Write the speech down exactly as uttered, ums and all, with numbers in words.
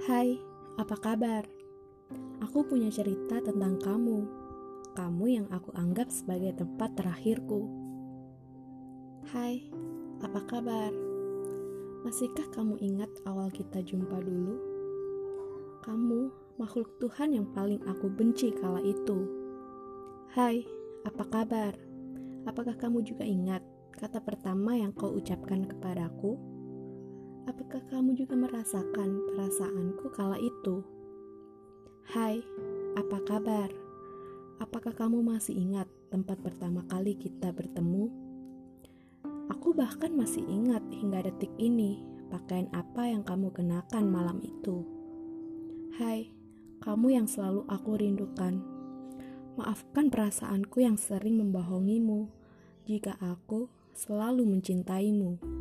Hai, apa kabar? Aku punya cerita tentang kamu. Kamu yang aku anggap sebagai tempat terakhirku. Hai, apa kabar? Masihkah kamu ingat awal kita jumpa dulu? Kamu makhluk Tuhan yang paling aku benci kala itu. Hai, apa kabar? Apakah kamu juga ingat kata pertama yang kau ucapkan kepadaku? Apakah kamu juga merasakan perasaanku kala itu? Hai, apa kabar? Apakah kamu masih ingat tempat pertama kali kita bertemu? Aku bahkan masih ingat hingga detik ini pakaian apa yang kamu kenakan malam itu. Hai, kamu yang selalu aku rindukan. Maafkan perasaanku yang sering membohongimu jika aku selalu mencintaimu.